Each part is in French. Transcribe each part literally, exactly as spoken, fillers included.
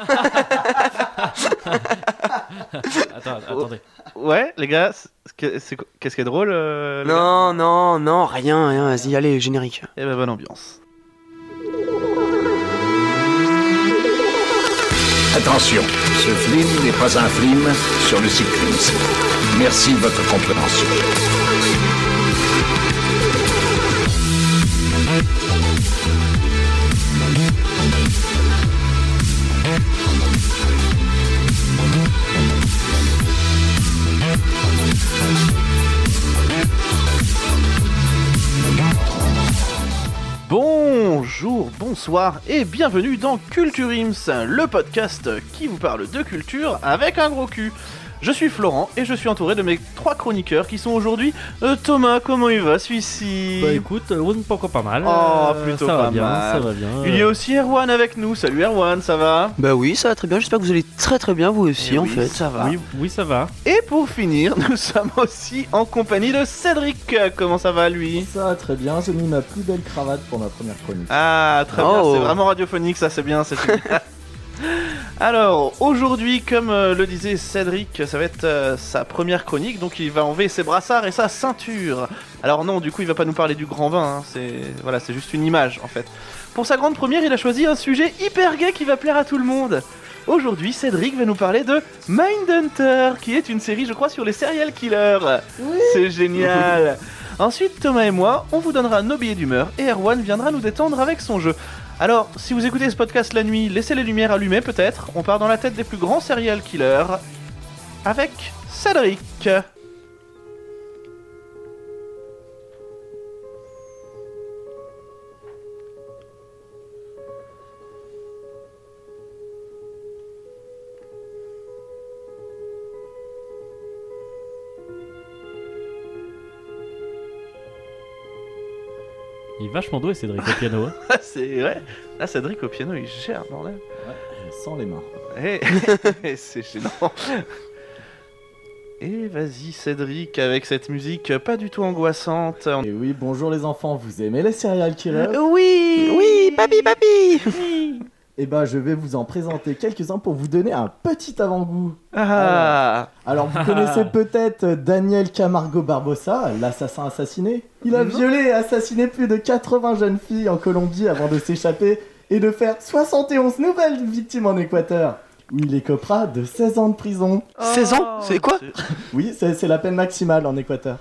Attends, attendez. Ouais, les gars, c'est, c'est, qu'est-ce qui est drôle euh, Non, non, non, rien, rien, vas-y, allez, générique. Eh ben, bonne ambiance. Attention, ce film n'est pas un film sur le cyclisme. Merci de votre compréhension. Bonjour, bonsoir et bienvenue dans Culture Ims, le podcast qui vous parle de culture avec un gros cul. Je suis Florent et je suis entouré de mes trois chroniqueurs qui sont aujourd'hui euh, Thomas, comment il va celui-ci? Bah écoute, euh, pourquoi pas mal. Oh, euh, plutôt ça pas va bien, mal. ça va bien. Il y a aussi Erwan avec nous. Salut Erwan, ça va? Bah oui, ça va très bien, j'espère que vous allez très très bien vous aussi Eh en oui, fait. ça va. Oui, oui, ça va. Et pour finir, nous sommes aussi en compagnie de Cédric. Comment ça va lui? Ça va très bien, j'ai mis ma plus belle cravate pour ma première chronique. Ah, très Oh. bien, c'est vraiment radiophonique, ça c'est bien, c'est super. Alors, aujourd'hui, comme euh, le disait Cédric, ça va être euh, sa première chronique, donc il va enlever ses brassards et sa ceinture. Alors non, du coup, il va pas nous parler du grand vin, hein, c'est voilà, c'est juste une image en fait. Pour sa grande première, il a choisi un sujet hyper gay qui va plaire à tout le monde. Aujourd'hui, Cédric va nous parler de Mindhunter, qui est une série, je crois, sur les serial killers. Oui. C'est génial. Ensuite, Thomas et moi, on vous donnera nos billets d'humeur et Erwan viendra nous détendre avec son jeu. Alors, si vous écoutez ce podcast la nuit, laissez les lumières allumées peut-être. On part dans la tête des plus grands serial killers avec Cédric. Il est vachement doué, Cédric, au piano. Hein. C'est ouais. Là, Cédric au piano, il gère, bordel. Ouais, sans les mains. Et c'est gênant. Et vas-y, Cédric, avec cette musique pas du tout angoissante. Et oui, bonjour les enfants, vous aimez les serial killers? Oui, Oui, papi, papi. Et bah je vais vous en présenter quelques-uns pour vous donner un petit avant-goût. Ah. Alors vous connaissez peut-être Daniel Camargo Barbosa, l'assassin assassiné. Il a Non. violé et assassiné plus de quatre-vingts jeunes filles en Colombie avant de s'échapper et de faire soixante et onze nouvelles victimes en Équateur, où il écopera de seize ans de prison. seize ans, c'est quoi? Oui, c'est, c'est la peine maximale en Équateur.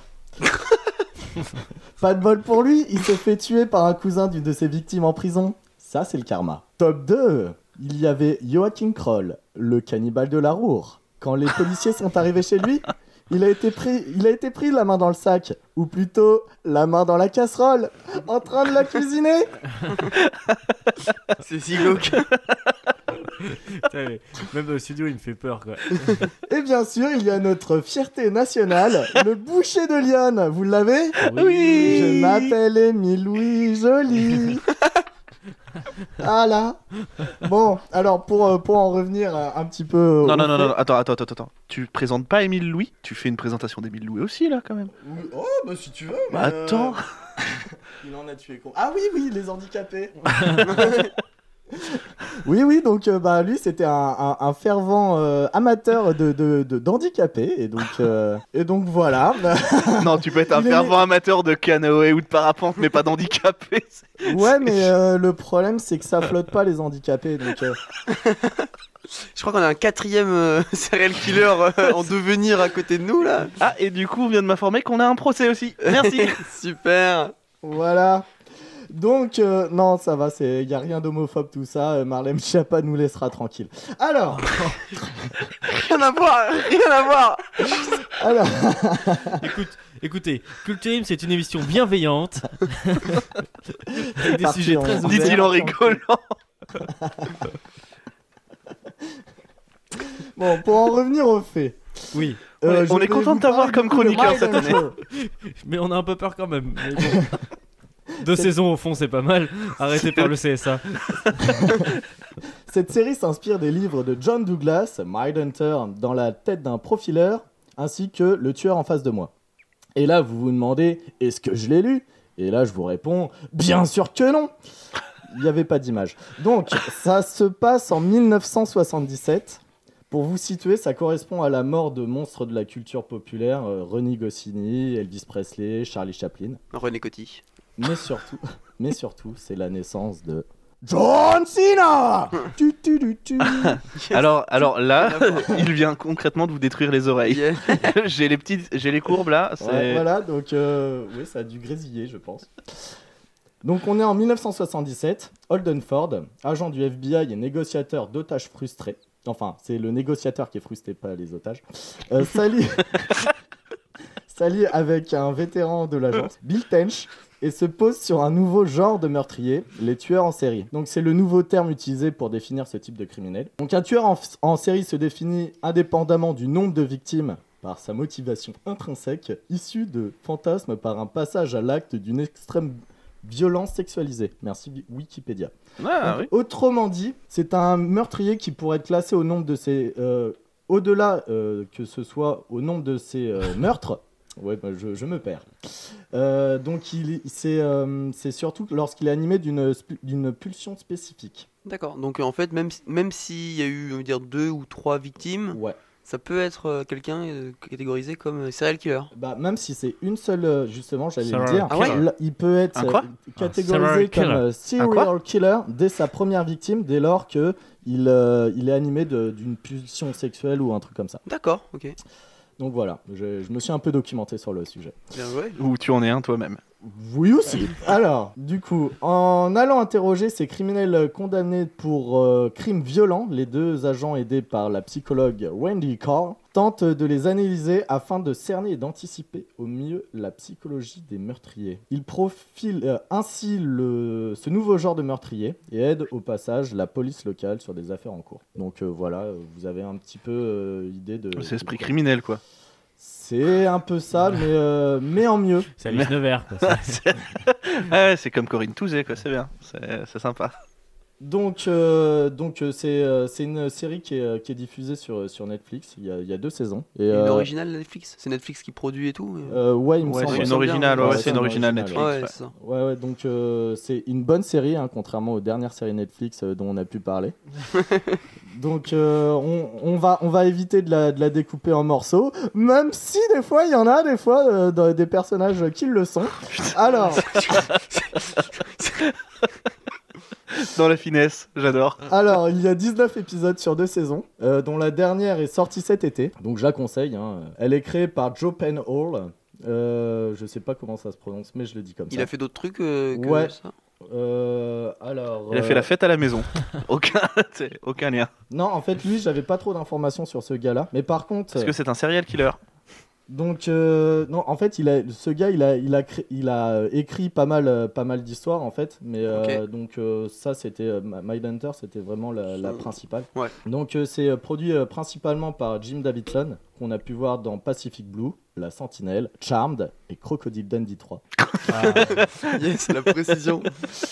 Pas de bol pour lui, il s'est fait tuer par un cousin d'une de ses victimes en prison. Ça, c'est le karma. Top deux, il y avait Joachim Kroll, le cannibale de la Ruhr. Quand les policiers sont arrivés chez lui, il a été pris, il a été pris la main dans le sac, ou plutôt la main dans la casserole, en train de la cuisiner. C'est si glauque. Putain, mais même dans le studio, il me fait peur, quoi. Et bien sûr, il y a notre fierté nationale, le boucher de Lyon. Vous l'avez? Oui. Je m'appelle Émile Louis Joly. Ah là. Bon, alors pour, euh, pour en revenir euh, un petit peu... Non, au non, non, fait- non, attends, attends, attends, attends. Tu présentes pas Émile Louis? Tu fais une présentation d'Émile Louis aussi, là, quand même. Oui, oh, bah si tu veux. Bah, attends. Il en a tué con. Ah oui, oui, les handicapés. Oui, oui, donc euh, bah lui c'était un, un, un fervent euh, amateur de, de, de, d'handicapés et donc, euh, et donc voilà. Non, tu peux être un Il est- fervent amateur de canoë ou de parapente, mais pas d'handicapé. C'est- Ouais, mais euh, le problème c'est que ça flotte pas les handicapés donc. Euh... Je crois qu'on a un quatrième euh, serial killer euh, en devenir à côté de nous là. Ah, et du coup, on vient de m'informer qu'on a un procès aussi. Merci. Super. Voilà. Donc, euh, non, ça va, il n'y a rien d'homophobe tout ça. euh, Marlène Schiappa nous laissera tranquille. Alors, Rien à voir, rien à voir. alors Écoute, écoutez, Culture Ims, c'est une émission bienveillante. Avec des Parti sujets en- très en- ouverts. Dit-il en rigolant. bon, pour en revenir aux faits. Oui, euh, Ouais, je on est vais content vous de t'avoir parler comme du coup de chroniqueur cette année. Mindhunter. mais on a un peu peur quand même. Mais bon. Deux saisons au fond, c'est pas mal. Arrêté par le C S A. Cette série s'inspire des livres de John Douglas, Mindhunter, dans la tête d'un profileur, ainsi que Le tueur en face de moi. Et là, vous vous demandez, est-ce que je l'ai lu? Et là, je vous réponds, bien sûr que non. il n'y avait pas d'image. Donc, ça se passe en mille neuf cent soixante-dix-sept. Pour vous situer, ça correspond à la mort de monstres de la culture populaire, euh, René Goscinny, Elvis Presley, Charlie Chaplin. René Coty. Mais surtout, mais surtout, c'est la naissance de John Cena. Tu, tu, tu, tu. Alors, alors là, il vient concrètement de vous détruire les oreilles. Yeah. j'ai les petites, j'ai les courbes là. C'est... Ouais, voilà, donc euh, oui, ça a dû grésiller, je pense. Donc on est en mille neuf cent soixante-dix-sept. Holden Ford, agent du F B I et négociateur d'otages frustrés. Enfin, c'est le négociateur qui est frustré, pas les otages. Euh, s'allie... s'allie avec un vétéran de l'agence, Bill Tench, et se pose sur un nouveau genre de meurtrier, les tueurs en série. Donc c'est le nouveau terme utilisé pour définir ce type de criminel. Donc un tueur en, f- en série se définit indépendamment du nombre de victimes par sa motivation intrinsèque, issue de fantasmes par un passage à l'acte d'une extrême violence sexualisée. Merci Wikipédia. Ah, Donc, oui. Autrement dit, c'est un meurtrier qui pourrait être classé au nombre de ses... euh, au-delà euh, que ce soit au nombre de ses euh, meurtres. Ouais, bah, je, je me perds. Euh, donc, il, c'est, euh, c'est surtout lorsqu'il est animé d'une, sp- d'une pulsion spécifique. D'accord, donc en fait, même, si- même s'il y a eu, on va dire, deux ou trois victimes, Ouais. ça peut être euh, quelqu'un euh, catégorisé comme euh, serial killer. Bah, même si c'est une seule, euh, justement, j'allais Serial le dire, Ah ouais là, il peut être Un quoi euh, catégorisé Un serial comme killer. euh, Un serial killer dès sa première victime, dès lors que il, euh, il est animé de- d'une pulsion sexuelle ou un truc comme ça. D'accord, ok. Donc voilà, je, je me suis un peu documenté sur le sujet. Bien joué. Ou tu en es un toi-même. Oui aussi. Alors, du coup, en allant interroger ces criminels condamnés pour euh, crimes violents, les deux agents aidés par la psychologue Wendy Carr tentent de les analyser afin de cerner et d'anticiper au mieux la psychologie des meurtriers. Ils profilent euh, ainsi le, ce nouveau genre de meurtrier et aident au passage la police locale sur des affaires en cours. Donc euh, voilà, vous avez un petit peu euh, idée de... C'est esprit criminel quoi. C'est un peu ça, mais, euh, mais en mieux. C'est Alice Nevers. Quoi. C'est- c'est... Ah ouais, c'est comme Corinne Touzé quoi, c'est bien, c'est, c'est sympa. Donc, euh, donc euh, c'est, euh, c'est une série qui est, euh, qui est diffusée sur, sur Netflix. Il y a, il y a deux saisons. Et, Et euh, l'original Netflix, c'est Netflix qui produit et tout. mais- euh, ouais, il me Ouais, semble. c'est ça une semble bien, originale, ouais. ouais, Ouais, c'est c'est une un originale original, Netflix. Ouais, ouais. c'est ça. Ouais, ouais, donc euh, c'est une bonne série, hein, contrairement aux dernières séries Netflix euh, dont on a pu parler. Donc euh, on, on, va, on va éviter de la, de la découper en morceaux, même si des fois il y en a des fois euh, dans- des personnages qui le sont. Alors, Dans la finesse, j'adore. alors, il y a dix-neuf épisodes sur deux saisons, euh, dont la dernière est sortie cet été, donc je la conseille. Hein. Elle est créée par Joe Penhall. Euh, je sais pas comment ça se prononce, mais je le dis comme Il ça. a fait d'autres trucs euh, que Ouais. ça. Euh, alors, Il a euh, fait la fête à la maison. aucun, c'est- aucun lien. Non, en fait, lui, j'avais pas trop d'informations sur ce gars-là. Mais par contre, Parce que c'est un serial killer. donc, euh, non, en fait, il a, ce gars, il a, il a, cré- il a euh, écrit pas mal, euh, pas mal d'histoires, en fait. Mais euh, donc, euh, ça, c'était euh, Mindhunter, c'était vraiment la, la Mm. principale. Ouais. Donc, euh, c'est euh, produit euh, principalement par Jim Davidson, qu'on a pu voir dans Pacific Blue, La Sentinelle, Charmed et Crocodile Dundee trois. Ah, Yes, la précision.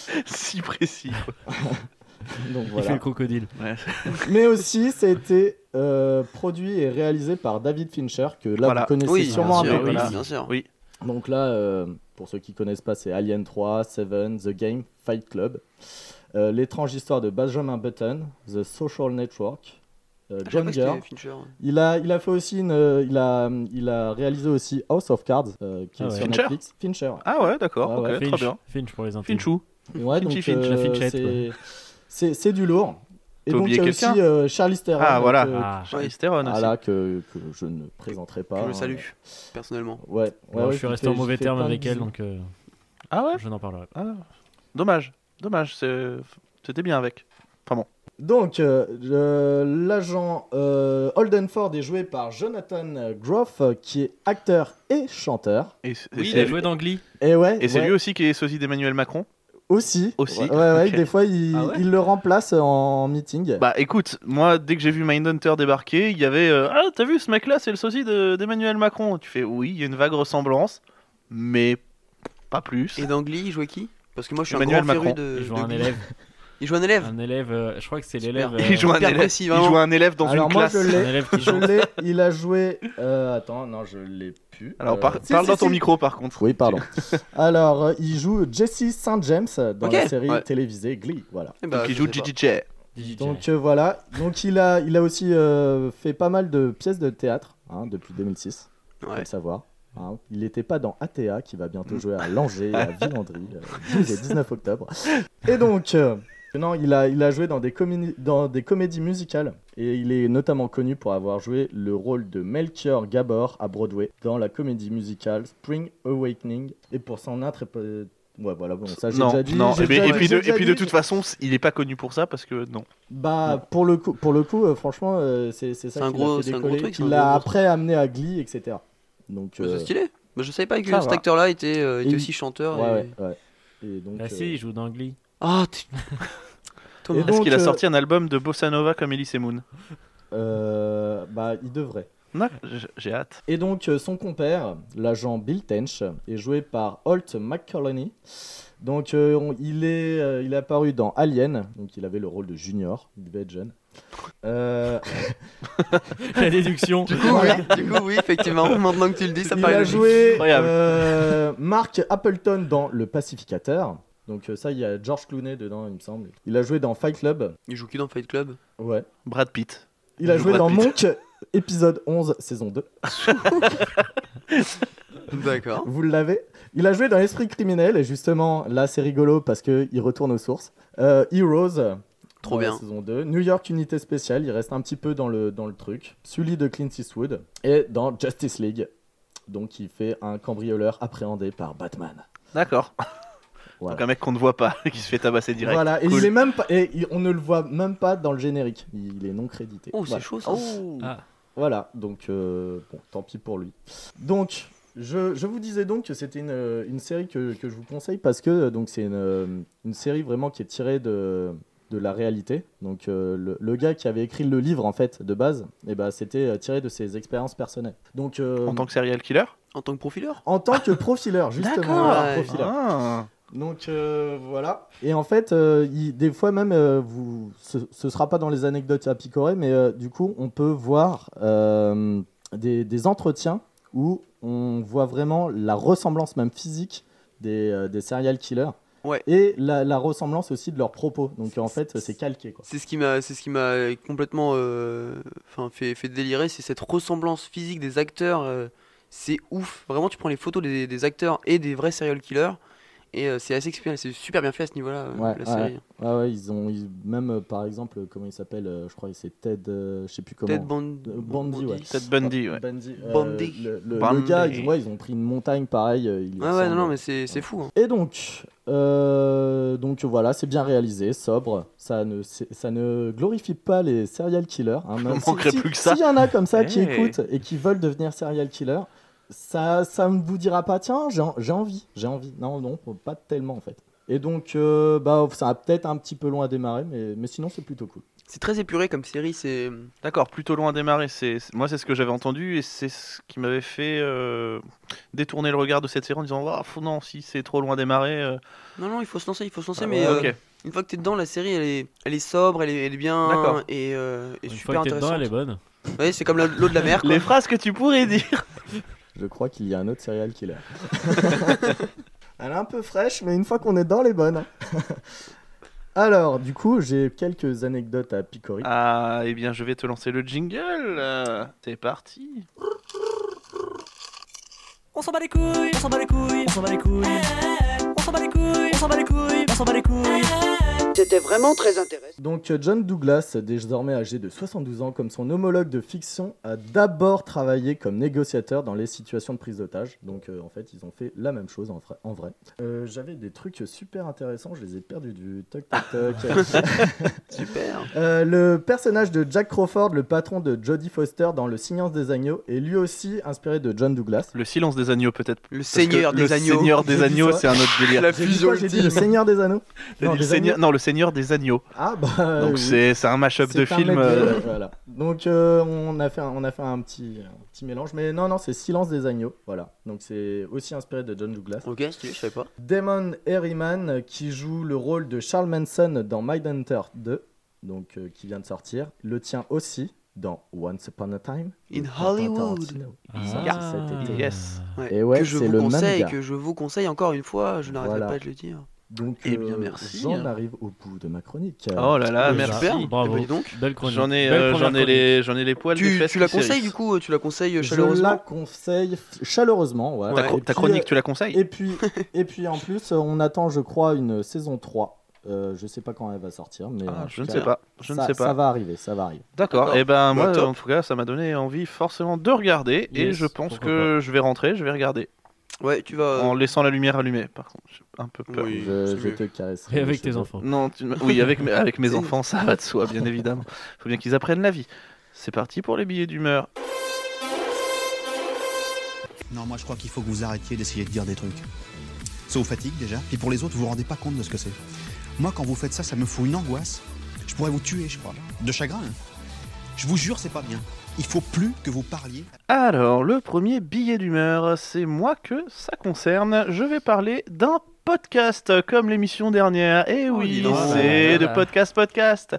Si précis. quoi. Donc Il fait voilà. le crocodile. Ouais. Mais aussi, ça a été euh, produit et réalisé par David Fincher, que là, Voilà. vous connaissez Oui, sûrement bien un sûr, peu. oui, voilà. bien sûr. Oui. Donc là, euh, pour ceux qui connaissent pas, c'est Alien trois, Seven, The Game, Fight Club, euh, L'étrange histoire de Benjamin Button, The Social Network, euh, Ah, je John savais pas que Gurr. c'était Fincher. Il a, il a fait aussi une, euh, il a, il a réalisé aussi House of Cards, euh, qui Ah est ouais. sur Fincher Netflix. Fincher. Ah ouais, d'accord, Ouais, ok, ouais. très Finch, bien. Finch pour les intimes. Finchou. Ouais, donc Finchy Finch, euh, la Finchette, c'est, c'est, c'est du lourd. Et T'as donc il y oublié a aussi quelqu'un euh, Charlize Theron. Ah, voilà. que- Ah, Charlize Theron aussi. voilà, que, que je ne présenterai pas. Je le hein. salue, personnellement. Ouais, ouais, bon, ouais, je suis qui resté fait- en mauvais qui fait terme plein de avec elle, bisous. donc euh, Ah ouais je n'en parlerai pas. Ah, dommage, dommage, c'est... c'était bien avec. Enfin bon. Donc, euh, je- l'agent euh, Holden Ford est joué par Jonathan Groff, euh, qui est acteur et chanteur. Et, c'est- Oui, il c'est- a joué dans Glee. Et ouais, et c'est ouais, lui aussi qui est sosie d'Emmanuel Macron. aussi. Aussi. Ouais, ouais, Ok. des fois, il, Ah ouais il le remplace en meeting. Bah écoute, moi dès que j'ai vu Mindhunter débarquer, il y avait euh, ah t'as vu ce mec là c'est le sosie de- d'Emmanuel Macron. Tu fais oui, il y a une vague ressemblance, mais pas plus. Et dans Glee, il jouait qui? Parce que moi, je suis Emmanuel un grand féru Macron. de. Il joue de un Glee. élève. Il joue un élève. Un élève, euh, je crois que c'est Super. l'élève. euh, Il joue un hyper élève. précis, Il vraiment. joue un élève dans Alors une moi, classe. je un l'ai. élève qui Je joue. l'ai. Il a joué. euh, attends, non, je l'ai plus. Alors Euh, par- si, parle si, dans ton si. micro par contre. Oui, pardon. Alors, euh, il joue Jesse Saint James dans Ok, la série ouais. télévisée Glee. Voilà. Eh bah, Donc il je joue sais pas. G G J. Donc euh, voilà. Donc il a, il a aussi euh, fait pas mal de pièces de théâtre hein, depuis deux mille six. Faut Ouais. le savoir. Hein. Il n'était pas dans A T A qui va bientôt jouer à Langeais, à Villandry, euh, douze et dix-neuf octobre. Et donc, euh, non, il a, il a joué dans des, comédies, dans des comédies musicales et il est notamment connu pour avoir joué le rôle de Melchior Gabor à Broadway dans la comédie musicale Spring Awakening et pour son interprétation. Ouais, voilà, bon, ça j'ai Non, déjà dit. non. j'ai Et, puis- déjà- et puis j'ai de, déjà et puis de dit, toute façon, il est pas connu pour ça parce que non. Bah, pour le coup, pour le coup euh, franchement, euh, c'est c'est ça C'est un qui gros- l'a c'est fait un gros décoller, truc, c'est qui un l'a gros, gros après amené à Glee, et cetera. Donc, Bah, euh, C'est stylé. Bah, je savais pas que ça cet va. acteur-là était, euh, était Et- aussi chanteur. ouais, et... ouais, ouais. Et donc, Ah euh, si, il joue dans Glee. Ah, t'es- Thomas. Et Est-ce donc, qu'il a euh, sorti un album de bossa nova comme Elise et Moon? euh, bah, il devrait. Non, j- j'ai hâte. Et donc, euh, son compère, l'agent Bill Tench, est joué par Holt McCallany. Donc, euh, on- il, est, euh, il est apparu dans Alien, donc il avait le rôle de Junior, il devait être jeune. Euh, La déduction. Du coup, oui, du coup, oui, effectivement. Maintenant que tu le dis, ça il paraît a logique. joué Incroyable. euh, Mark Appleton dans Le Pacificateur. Donc, euh, ça, il y a George Clooney dedans, il me semble. Il a joué dans Fight Club. Il joue qui dans Fight Club? Ouais. Brad Pitt. Il a Il joue joué Brad dans Pitt. Monk, épisode onze, saison deux. D'accord. Vous l'avez. Il a joué dans Esprit criminel, et justement, là, c'est rigolo parce qu'il retourne aux sources. Euh, Heroes. Trop dans la bien. saison deux. New York Unité Spéciale, il reste un petit peu dans le, dans le truc. Sully de Clint Eastwood. Et dans Justice League. Donc, il fait un cambrioleur appréhendé par Batman. D'accord. Voilà. Donc un mec qu'on ne voit pas, qui se fait tabasser direct. Voilà, et Cool. il est même pas, et il- on ne le voit même pas dans le générique. Il est non crédité. Oh, c'est Voilà. chaud ça. Oh. Ah. Voilà, donc euh, bon, tant pis pour lui. Donc, je, je vous disais donc que c'était une, une série que, que je vous conseille parce que donc c'est une, une série vraiment qui est tirée de, de la réalité. Donc, euh, le, le gars qui avait écrit le livre en fait de base, et ben c'était euh, tiré de ses expériences personnelles. Donc, euh, En tant que serial killer. En tant que profileur? en tant que profileur, justement. D'accord. voilà, Ouais. profileur. Ah. Donc euh, voilà. Et en fait, euh, il- des fois même, euh, vous, ce, ce sera pas dans les anecdotes à picorer, mais euh, du coup, on peut voir euh, des, des entretiens où on voit vraiment la ressemblance même physique des, euh, des serial killers. Ouais. Et la, la ressemblance aussi de leurs propos. Donc en fait, c'est calqué quoi. C'est ce qui m'a, c'est ce qui m'a complètement, euh, enfin, fait, fait délirer, c'est cette ressemblance physique des acteurs. euh, c'est ouf. Vraiment, tu prends les photos des, des acteurs et des vrais serial killers, et euh, c'est assez exceptionnel. C'est super bien fait à ce niveau-là, euh, Ouais, la ouais. série. Ouais, ouais, ils ont ils- même euh, par exemple, comment il s'appelle euh, je crois que c'est Ted, euh, je sais plus comment. Ted Band- Euh, Bundy, ouais. Ted Bundy, ouais. Bundy. euh, Bundy. le, le- le Bundy. gars, ils, ouais, ils ont pris une montagne pareil. euh, il lui Ouais, ouais, ressemble. non, non, mais c'est, c'est fou. hein. Et donc, euh, donc voilà, c'est bien réalisé, sobre. Ça ne, c'est- ça ne glorifie pas les serial killers. Hein, même Il si- manquerait si- plus que ça. S'il y en a comme ça qui Hey. écoutent et qui veulent devenir serial killer, ça, ça ne vous dira pas, tiens, j'ai, en- j'ai envie, j'ai envie. Non, non, pas tellement en fait. Et donc, euh, bah, ça a peut-être un petit peu loin à démarrer, mais, mais sinon c'est plutôt cool. C'est très épuré comme série. C'est D'accord, plutôt loin à démarrer. C'est, c'est- moi, c'est ce que j'avais entendu et c'est ce qui m'avait fait euh, détourner le regard de cette série en disant oh, faut, non, si c'est trop loin à démarrer. euh, non, non, il faut se lancer, il faut se lancer, ah, mais ouais, euh, ok. une fois que t'es dedans, la série, elle est, elle est sobre, elle est, elle est bien, D'accord. et, euh, et Une super fois que t'es dedans, intéressante. elle est bonne. Ouais, c'est comme la- l'eau de la mer. Quoi. Les phrases que tu pourrais dire. Je crois qu'il y a un autre serial killer. Elle est un peu fraîche, mais une fois qu'on est dans les bonnes. Alors, du coup, j'ai quelques anecdotes à picorer. Ah, eh bien, je vais te lancer le jingle. euh, C'est parti. On s'en bat les couilles, on s'en bat les couilles, on s'en bat les couilles. On s'en bat les couilles, on s'en bat les couilles, on s'en bat les couilles. C'était vraiment très intéressant. Donc euh, John Douglas, désormais âgé de soixante-douze ans, comme son homologue de fiction, a d'abord travaillé comme négociateur dans les situations de prise d'otage. Donc euh, en fait, ils ont fait la même chose en, fra- en vrai. Euh, J'avais des trucs super intéressants, je les ai perdus du toc toc toc. Super. Euh, le personnage de Jack Crawford, le patron de Jodie Foster dans Le Silence des agneaux, est lui aussi inspiré de John Douglas. Le silence des agneaux, peut-être. Le Parce Seigneur que des le Agneaux. Seigneur des J'ai dit agneaux, ça. c'est un autre délire. La J'ai dit fusion quoi J'ai dit ultime. le Seigneur des Anneaux. T'as Non, dit le des Seigneur... agneaux. non, le Seigneur des Agneaux. Ah bah. Donc oui. c'est, c'est un mash-up de C'est un films. medley, euh, voilà. Donc euh, on a fait un, on a fait un petit un petit mélange, mais non non c'est Silence des agneaux, voilà. Donc c'est aussi inspiré de John Douglas. Ok, stylé, je savais pas. Damon Herriman qui joue le rôle de Charles Manson dans Mindhunter deux, donc euh, qui vient de sortir, le tient aussi dans Once Upon a Time In de Quentin Hollywood. Tarantino, Ah. qui sorti cet été. Yes. Ouais. Et ouais, que je c'est vous le même conseille, gars. que je vous conseille encore une fois, je n'arrêterai Voilà. pas de le dire. Donc Eh bien, euh, merci. j'en arrive au bout de ma chronique. Oh là là, Oui, merci. super, bravo. Eh ben, dis donc. Belle chronique. J'en ai, Belle euh, première j'en ai chronique. les, j'en ai les poils des Tu, fesses tu la qui s'érissent. conseilles du coup, tu la conseilles Je chaleureusement la conseille f- chaleureusement, ouais. Ta, Ouais. chro- Et ta puis, chronique, euh, tu la conseilles Et puis, et puis en plus, on attend, je crois, une saison trois. Euh, je sais pas quand elle va sortir, mais Ah, en Je tout ne cas, sais pas. Je ne ça, sais pas. Ça va arriver, ça va arriver. D'accord. D'accord. Et ben Bah, moi, top. en tout cas, ça m'a donné envie forcément de regarder. Et Yes, je pense pourquoi que je vais rentrer, je vais regarder. Ouais, tu vas. En laissant la lumière allumée, par contre. J'ai un peu peur. Oui, je c'est je mieux. te caresserai. Et les avec tes cheveux. enfants. Non, tu... oui, avec mes, avec mes enfants, ça va de soi, bien évidemment. Faut bien qu'ils apprennent la vie. C'est parti pour les billets d'humeur. Non, moi je crois qu'il faut que vous arrêtiez d'essayer de dire des trucs. Ça vous fatigue déjà, puis pour les autres, vous vous rendez pas compte de ce que c'est. Moi, quand vous faites ça, ça me fout une angoisse. Je pourrais vous tuer, je crois. De chagrin. hein. Je vous jure, c'est pas bien. Il faut plus que vous parliez. Alors, le premier billet d'humeur, c'est moi que ça concerne. Je vais parler d'un podcast comme l'émission dernière. Et Oh, oui, dis donc. c'est Ah, de là, là. podcast podcast.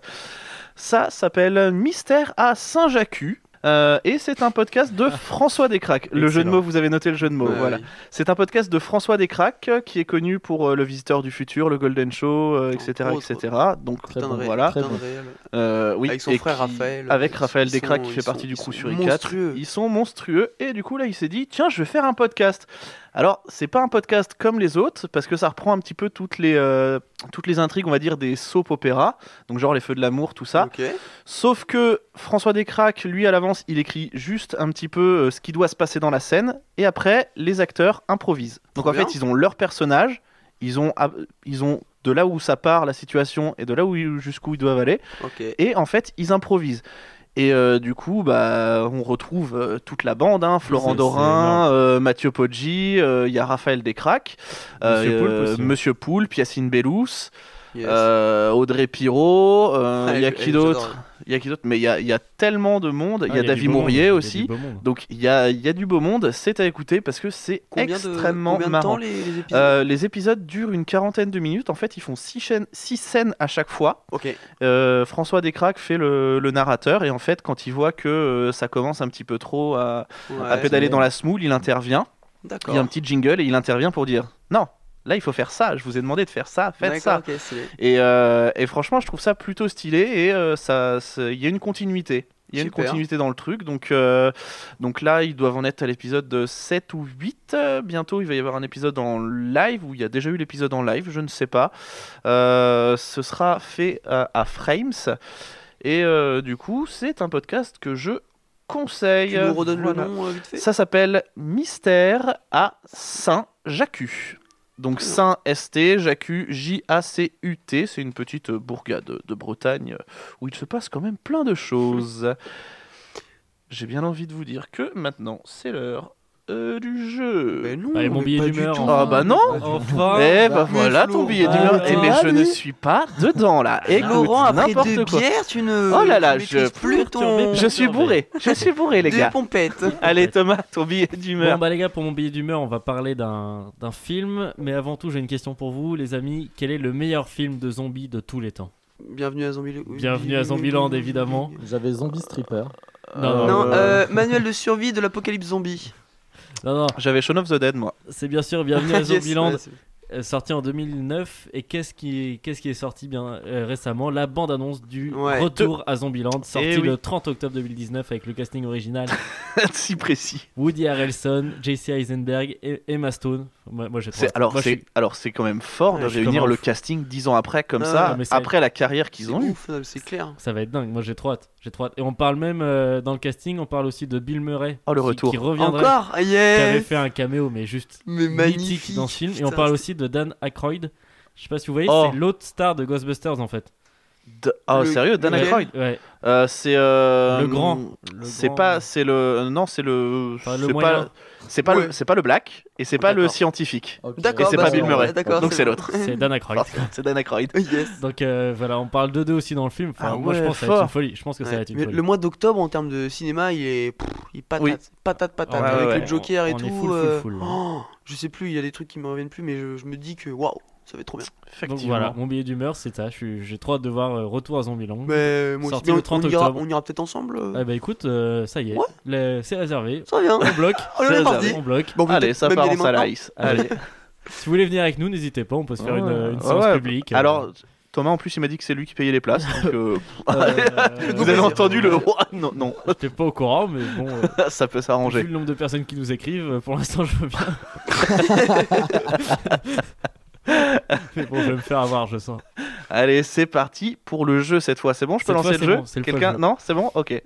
Ça s'appelle Mystère à Saint-Jacques. Euh, et c'est un podcast de François Descraques. Le jeu de Excellent. mots, vous avez noté le jeu de mots. Ouais, voilà. oui. C'est un podcast de François Descraques euh, qui est connu pour euh, Le Visiteur du Futur, Le Golden Show, euh, et cetera, Entre et cetera. Donc Très Putain de bon, ré- voilà. très putain de bon. réel. Euh, oui, Avec son et frère qui- Raphaël. Avec Ils Raphaël sont- Descraques qui ils fait sont- partie du ils crew sont sur I quatre. monstrueux. Ils sont monstrueux et du coup là il s'est dit tiens je vais faire un podcast. Alors c'est pas un podcast comme les autres parce que ça reprend un petit peu toutes les, euh, toutes les intrigues on va dire des soap opéras, donc genre les Feux de l'amour tout ça. Ok. Sauf que François Descraques lui à l'avance il écrit juste un petit peu euh, ce qui doit se passer dans la scène et après les acteurs improvisent. Donc Trop en fait bien. ils ont leur personnage, ils ont, ab- ils ont de là où ça part la situation et de là où ils- jusqu'où ils doivent aller. Ok. Et en fait, ils improvisent. Et euh, du coup, bah, on retrouve euh, toute la bande, hein, Florent c'est- Dorin, c'est euh, Mathieu Poggi, il y a Raphaël Descraques, Monsieur Poulpe euh, aussi. Monsieur Poulpe, Yacine Bellous, Yes. euh, Audrey Pirot, euh, il Ah, y a elle- qui elle, d'autre j'adore. Il y a qui d'autre Mais il y a, il y a tellement de monde, il Ah, y a du David beau monde, Mourier il y a aussi. du beau monde. Donc il y a, il y a du beau monde, c'est à écouter parce que c'est Combien de, extrêmement combien de marrant. temps les, les épisodes Euh, les épisodes durent une quarantaine de minutes. En fait, ils font six, chaînes, six scènes à chaque fois. Ok. Euh, François Descraques fait le, le narrateur et en fait quand il voit que euh, ça commence un petit peu trop à, à Ouais. pédaler ouais. dans la smoule, il intervient, il D'accord. y a un petit jingle et il intervient pour dire non, là il faut faire ça, je vous ai demandé de faire ça, faites ça. D'accord, ok, stylé. Et, euh, et franchement je trouve ça plutôt stylé et euh, ça, c'est- il y a une continuité. Il y a Super. une continuité dans le truc, donc, euh, donc là ils doivent en être à l'épisode sept ou huit. Euh, bientôt il va y avoir un épisode en live, où il y a déjà eu l'épisode en live, je ne sais pas. Euh, ce sera fait à, à Frames, et euh, du coup c'est un podcast que je conseille. Tu nous redonnes Voilà. le nom euh, vite fait Ça s'appelle Mystère à Saint-Jacques. Donc Saint S T, Jacques J A C U T, c'est une petite bourgade de Bretagne où il se passe quand même plein de choses. J'ai bien envie de vous dire que maintenant c'est l'heure euh, du jeu. Mais non, Allez, mon mais billet pas du d'humeur, tout. Ah bah non. Enfin Eh bah bah, voilà mais ton Flo, billet bah, d'humeur. Eh, mais ah, je ne oui. suis pas dedans là. Écoute, Laurent, après n'importe deux quoi. bières, tu ne. Oh là là, tu je- maîtrises plus ton. Je suis bourré, je suis bourré les Deux gars. pompettes. Allez Thomas, ton billet Bon d'humeur. bah les gars, pour mon billet d'humeur, on va parler d'un d'un film, mais avant tout j'ai une question pour vous les amis, quel est le meilleur film de zombies de tous les temps? Bienvenue à Zombieland. Bienvenue à Zombieland, évidemment. J'avais Zombie Stripper. Non, Non, Euh, euh, manuel de survie de l'apocalypse zombie. Non, non, J'avais Shaun of the Dead moi. c'est bien sûr Bienvenue à Yes, Zombieland, ouais, c'est- euh, sorti en deux mille neuf. Et qu'est-ce qui est, qu'est-ce qui est sorti bien euh, récemment? La bande-annonce du Ouais. Retour à Zombieland, sorti Eh oui. le trente octobre deux mille dix-neuf avec le casting original Si précis. Woody Harrelson, J C Eisenberg et Emma Stone. Moi, moi j'ai trop C'est, hâte. alors, Moi, je c'est, suis- alors c'est quand même fort Ouais, de je suis réunir comme un le fou. casting dix ans après comme Ah, ça, mais c'est- après la carrière qu'ils C'est ont eue. ouf, euh, c'est clair. Ça va être dingue. Moi j'ai trop hâte. J'ai trop hâte. Et on parle même euh, dans le casting, on parle aussi de Bill Murray. Oh, le qui- retour. Qui reviendrait. Encore Qui avait Yes fait un caméo, mais juste Mais mythique magnifique dans ce film. Et putain, on parle c'est- aussi de Dan Aykroyd. Je sais pas si vous voyez, Oh. c'est l'autre star de Ghostbusters en fait. D- Oh, Le- sérieux, Dan lequel Aykroyd Ouais. Euh, C'est. euh, Le grand. Le C'est grand- pas. C'est le. Non, c'est le. Enfin, le c'est moyen. pas. C'est pas, Ouais. le... c'est pas le black et c'est pas le D'accord. scientifique. Ok. D'accord, Et c'est bah, pas Bill c'est- Murray. ouais, d'accord, Donc c'est c'est bon. l'autre. C'est Dan Aykroyd. C'est Dan Aykroyd. Yes. Donc euh, voilà, on parle de deux aussi dans le film. Enfin, Ah moi je ouais, pense que ça va être fort. une folie. Je pense que ça va Ouais. être une Mais folie. le mois d'octobre en termes de cinéma, il est, pff, il patate, Oui. patate, patate, Ouais, avec ouais, le Joker et on tout. est full, full, euh, full. oh, je sais plus, il y a des trucs qui me reviennent plus, mais je, je me dis que waouh, ça va être trop bien. Donc Effectivement. voilà, mon billet d'humeur c'est ça. Je suis- J'ai trop hâte de voir euh, Retour à Zombieland. Mais moi aussi, Sorti mais le on, trente on ira, octobre. on ira peut-être ensemble. euh, Ah bah écoute, euh, ça y est, Ouais. Le- c'est réservé. Ça vient. On bloque. Oh, le C'est est parti. réservé. On bloque. Bon, on peut Allez, peut-être ça même part y en aller maintenant. salace. Allez. Si vous voulez venir avec nous, n'hésitez pas. On peut se faire une, Ouais. une Ouais, séance ouais. publique. Alors, Thomas, en plus, il m'a dit que c'est lui qui payait les places. Donc, euh, Euh, vous avez plaisir. entendu le roi Non, non, J'étais pas au courant, mais bon. euh, ça peut Vu s'arranger. le nombre de personnes qui nous écrivent, euh, pour l'instant je veux bien. Mais bon, je vais me faire avoir, je sens. Allez, c'est parti pour le jeu cette fois. C'est bon, je peux Cette fois, lancer le c'est jeu bon, c'est le Quelqu'un jeu. Non, c'est bon. Ok.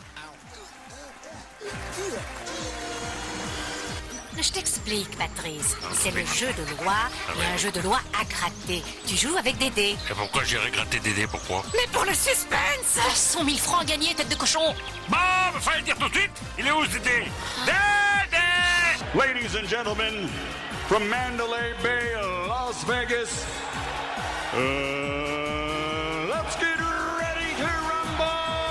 Je t'explique, Patrice. C'est le jeu de loi et un jeu de loi à gratter. Tu joues avec des dés. Et pourquoi j'irais gratter des dés, pourquoi? Mais pour le suspense cent mille francs gagnés, tête de cochon. Bon, bah, fallait le dire tout de suite. Il est où ce dé? Dé, Ladies and gentlemen, from Mandalay Bay, Las Vegas, uh, let's get ready to rumble!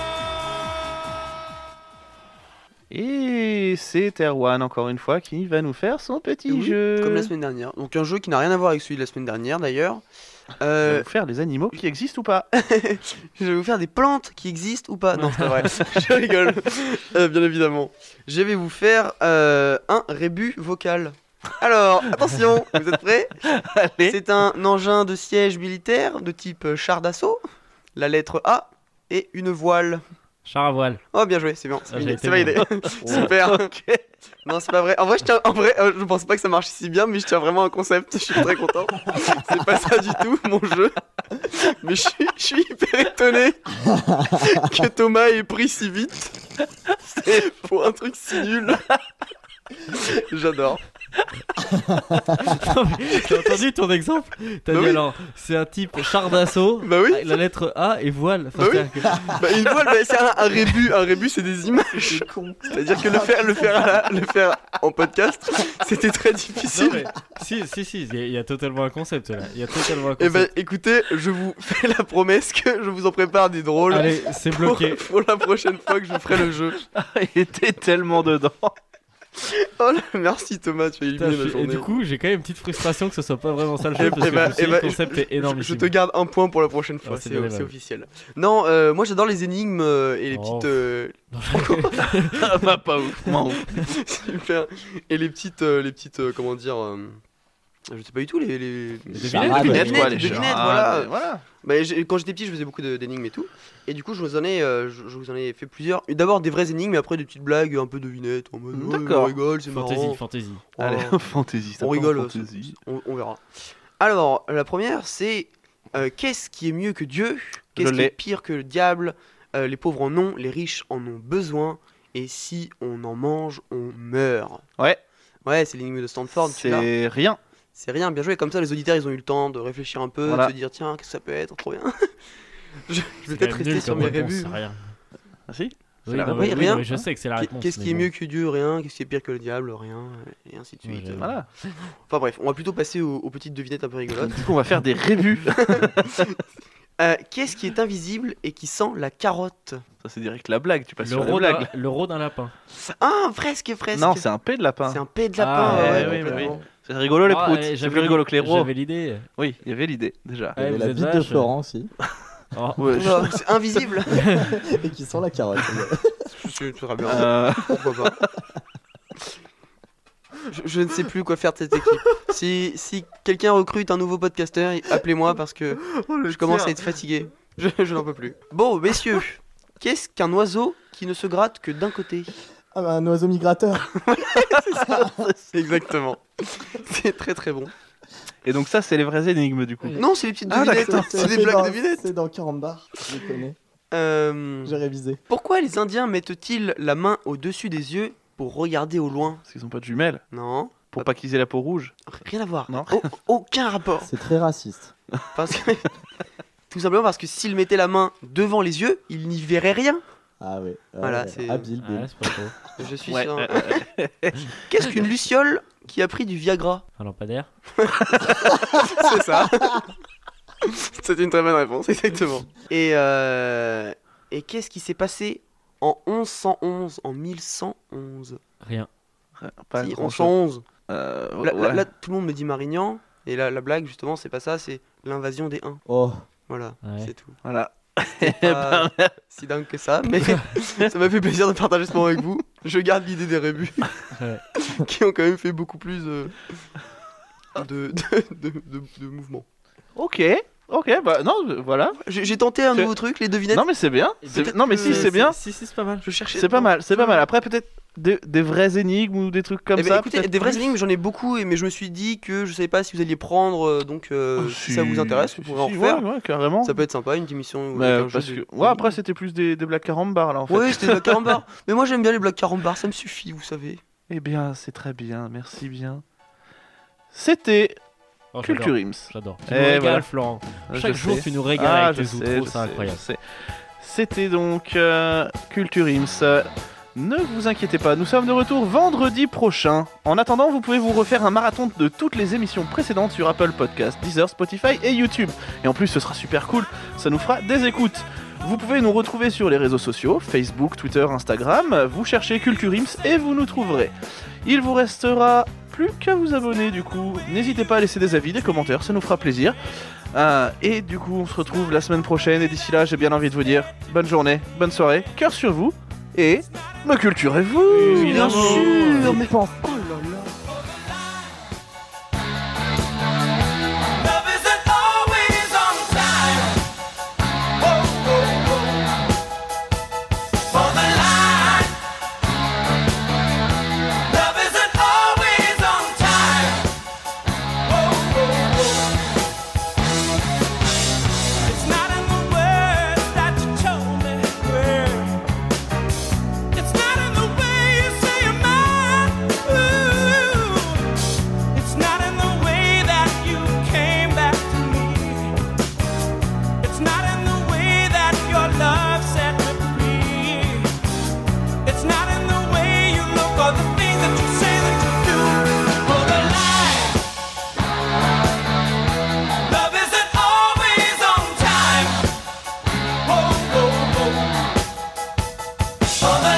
Et c'est Erwan, encore une fois, qui va nous faire son petit Oui, jeu. Comme la semaine dernière. Donc un jeu qui n'a rien à voir avec celui de la semaine dernière d'ailleurs. Il va Euh, nous faire des animaux qui existent ou pas. je vais vous faire des plantes qui existent ou pas. Non, c'est pas vrai. Je rigole. Euh, bien évidemment. Je vais vous faire euh, un rébut vocal. Alors, attention, vous êtes prêts? Allez. C'est un engin de siège militaire de type char d'assaut, la lettre A et une voile. Char à voile. Oh, bien joué, c'est bien, c'est Ah, j'ai validé. été C'est bon. validé. Super. Ok. Non, c'est pas vrai. En vrai, je tiens, en vrai, euh, je pense pas que ça marche si bien, mais je tiens vraiment un concept. Je suis très content. C'est pas ça du tout, mon jeu. Mais je suis, je suis hyper étonné que Thomas ait pris si vite. C'est pour un truc si nul. J'adore. Non, mais T'as entendu ton exemple? T'as Bah dit oui. alors, c'est un type char d'assaut, Bah oui. la lettre A et voile. Enfin, Bah oui. c'est-à-dire que- Bah, une voile, bah, c'est un, un rébut. Un rébut, c'est des images. C'est-à-dire que le faire, le faire, à la- le faire en podcast, c'était très Non, difficile. mais, si, si, si, il y, a- il y a totalement un concept là. Il y a totalement un Et concept. ben, écoutez, je vous fais la promesse que je vous en prépare des drôles. Allez, c'est pour, bloqué. pour la prochaine fois que je ferai le jeu. Il était tellement dedans. Oh là, merci Thomas, tu as Putain, éliminé je ma suis- et journée. du coup, j'ai quand même une petite frustration que ce soit pas vraiment ça le Eh- jeu parce eh que ben- je me suis eh dit, ben, le concept je- est énorme. Je, je te garde un point pour la prochaine fois, Ah, c'est c'est bien c'est aimable. officiel. Non, euh, moi j'adore les énigmes euh, et les Oh. petites. euh, Ah bah pas ouf, moins ouf. super. Et les petites, euh, les petites, euh, comment dire. euh, Je sais pas du tout, les. les... Les devinettes, Devinettes, devinettes, quoi, les devinettes, gens. voilà. Ah, mais voilà. Bah, j'ai- quand j'étais petit, je faisais beaucoup de- d'énigmes et tout. Et du coup, je vous en ai, euh, je, je vous en ai fait plusieurs. Et d'abord des vraies énigmes, et après des petites blagues, un peu devinettes. En mode, ouais, D'accord. on rigole, c'est Fantasy, marrant. fantasy. Oh. Allez, fantasy. ça On part en rigole, fantasy. On, on verra. Alors, la première, c'est euh, qu'est-ce qui est mieux que Dieu? Qu'est-ce Je qui l'ai. est pire que le diable? Euh, Les pauvres en ont, les riches en ont besoin. Et si on en mange, on meurt. Ouais, Ouais, c'est l'énigme de Stanford. Tu l'as. c'est rien. C'est rien, bien joué. Comme ça, les auditeurs, ils ont eu le temps de réfléchir un peu, Voilà. de se dire tiens, qu'est-ce que ça peut être? Trop bien. je, je vais C'est peut-être quand même rester nul sur comme mes réponse, rébus. c'est rien. Ah si Oui, la non, réponse. mais- oui, Rien. non, mais je sais que c'est la Qu'est- réponse. Qu'est-ce mais qui est bon. mieux que Dieu? Rien. Qu'est-ce qui est pire que le diable? Rien. Et ainsi de Ouais, suite. j'avoue. Voilà. Enfin bref, on va plutôt passer aux, aux petites devinettes un peu rigolotes. Du coup, on va faire des rébus. Euh, Qu'est-ce qui est invisible et qui sent la carotte? Ça, c'est direct la blague. Tu passes Le sur la rôle blague. d'un- le rôle d'un lapin. Ah, presque, presque. Non, c'est un P de lapin. C'est un P de lapin. Ah, ouais, ouais, ouais, oui, complètement. C'est rigolo les Ah, proutes. eh, C'est j'avais plus rigolo que les rois. J'avais l'idée. Oui, il y avait l'idée déjà. Il y Ouais, avait vous la êtes bite de vache. Florent aussi. Oh. Ouais, je- Oula, c'est invisible. Et qui sent la carotte. C'est très bien. Euh, Pourquoi pas. Je, je ne sais plus quoi faire de cette équipe. Si, si quelqu'un recrute un nouveau podcasteur, appelez-moi parce que je commence à être fatigué. Je, je n'en peux plus. Bon, messieurs, qu'est-ce qu'un oiseau qui ne se gratte que d'un côté? Ah bah, un oiseau migrateur. Exactement. C'est très très bon. Et donc ça, c'est les vraies énigmes du coup. Non, c'est les petites Ah, devinettes. d'accord. C'est des blagues dans- devinettes. C'est dans Carambar, je les connais. Euh, J'ai révisé. pourquoi les Indiens mettent-ils la main au-dessus des yeux pour regarder au loin? Parce qu'ils ont pas de jumelles. Non, Pour pas qu'ils aient la peau rouge. rien à voir. Non. Au- aucun rapport. C'est très raciste. Parce que Tout simplement parce que s'il mettait la main devant les yeux, il n'y verrait rien. Ah ouais. Voilà, ouais, c'est- habile, Bill. Ouais, c'est pas faux. Je suis Ouais. sûr. Qu'est-ce qu'une luciole qui a pris du Viagra? Un lampadaire. C'est ça. C'est une très bonne réponse, exactement. Et, euh, et qu'est-ce qui s'est passé en onze cent onze, en mille cent onze? Rien. Pas Si, grand en cent onze. Euh, Là, là- ouais. là, tout le monde me dit Marignan, et là, la blague, justement, c'est pas ça, c'est l'invasion des Huns. Oh. Voilà, Ouais. c'est tout. Voilà. C'est pas si dingue que ça, mais ça m'a fait plaisir de partager ce moment avec vous. Je garde l'idée des rébus, Ouais. qui ont quand même fait beaucoup plus euh, de, de, de, de, de mouvements. Ok. Ok, bah non, euh, voilà. J'ai j'ai tenté un C'est- nouveau truc, les devinettes. Non mais c'est bien. Et C'est- peut-être Non mais que si c'est bien. Si, si, c'est pas mal. Je cherchais. C'est pas mal, c'est pas mal. Après peut-être des, des vraies énigmes ou des trucs comme Eh ben, ça. écoutez, peut-être des vraies plus. énigmes, j'en ai beaucoup, et- mais je me suis dit que je savais pas si vous alliez prendre, euh, donc euh, Oh, si ça vous intéresse, vous si, pourrez en si, refaire. Ouais, ouais, carrément. Ça peut être sympa, une émission. Mais avec un parce jeu que... de- Ouais, après c'était plus des, des blagues carambar là en fait. Oui, c'était des blagues carambar. Mais moi j'aime bien les blagues carambar, ça me suffit, vous savez. Eh bien, c'est très bien, merci bien. C'était Oh, j'adore. Culture Ims. J'adore. Tu Et nous régales, voilà. Florent. Je Chaque jour, sais. tu nous régales Ah, avec je tes sais, outros, je c'est sais, incroyable. je sais. C'était donc euh, Culture Ims. Euh, Ne vous inquiétez pas, nous sommes de retour vendredi prochain. En attendant, vous pouvez vous refaire un marathon de toutes les émissions précédentes sur Apple Podcasts, Deezer, Spotify et YouTube. Et en plus, ce sera super cool, ça nous fera des écoutes. Vous pouvez nous retrouver sur les réseaux sociaux, Facebook, Twitter, Instagram. Vous cherchez Culture Ims et vous nous trouverez. Il vous restera plus qu'à vous abonner du coup. N'hésitez pas à laisser des avis, des commentaires, ça nous fera plaisir. Euh, et du coup, on se retrouve la semaine prochaine. Et d'ici là, j'ai bien envie de vous dire bonne journée, bonne soirée, cœur sur vous. Et me culturez-vous, bien sûr. Mais pense. Oh là là. For the